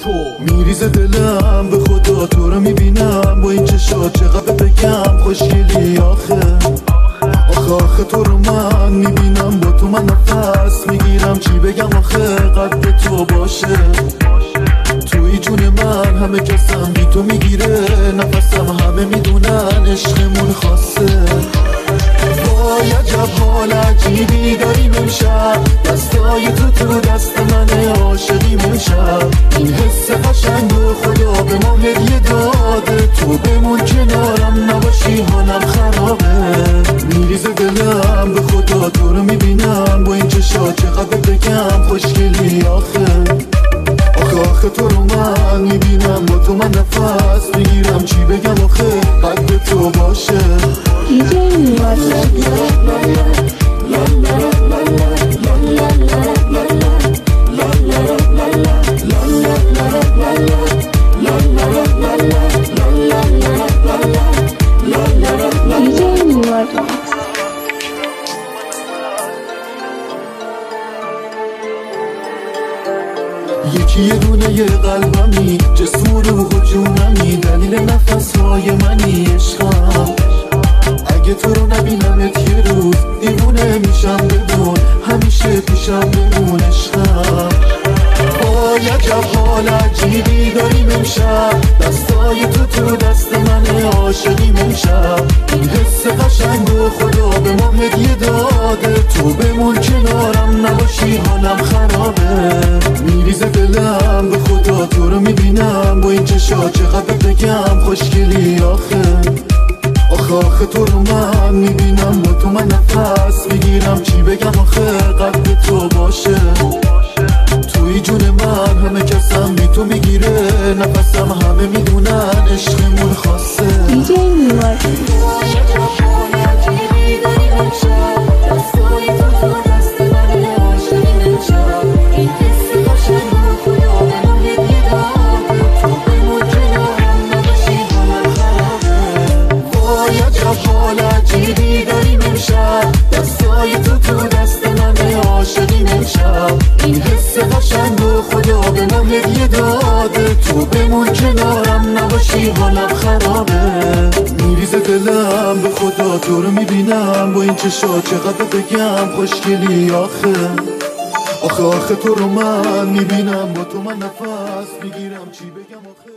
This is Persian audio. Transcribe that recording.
تو میریزه دلم به خدا تو رو میبینم با این چشات چقدر بگم خوشگلی آخه آخه تو رو من میبینم با تو من نفس میگیرم چی بگم آخه قد تو باشه توی جون من همه کسم بی تو میگیره نفسم همه میدونن عشقمون خاصه وای عجب حال عجیبی داریم امشب دستای تو دست منه عاشقیم امشب این حس قشنگ و خدا به ما هدیه داده تو بمون کنارم نباشی حالم خرابه میریزه دلم به خدا تو رو میبینم با این چشات چقدر بگم خوشگلی آخه تو رو من میبینم با تو من نفس میگیرم چی بگم آخه قد تو باشه یکی یه دونه یه قلبمی جسم و روح و جونمی دلیل نفسهای منی عشقم اگه تو رو نبینمت یه روز دیوونه میشم بدون همیشه پیشم بمون عشقم وای عجب حال عجیبی داریم امشب دستای تو دست منه عاشقیم امشب این حس قشنگ و خدا به ما هدیه داده تو بمون کنارم نباشی حالم خرابه میریزه دلم به خدا تو رو میبینم با این چشات چقدر بگم خوشگلی آخه تو رو من میبینم با تو من نفس میگیرم چی بگم آخه قد تو باشه توی جون من همه کسم بی تو میگیره نفسم همه میدونن عشقمون خاصه حال عجیبی داریم امشب دستای تو دست منه عاشقیم امشب این حس قشنگ و خدا به ما هدیه داده تو بمون کنارم نباشی حالم خرابه میریزه دلم به خدا تو رو میبینم با این چشات چقدر بگم خوشگلی آخه تو رو من میبینم با تو من نفس میگیرم چی بگم آخه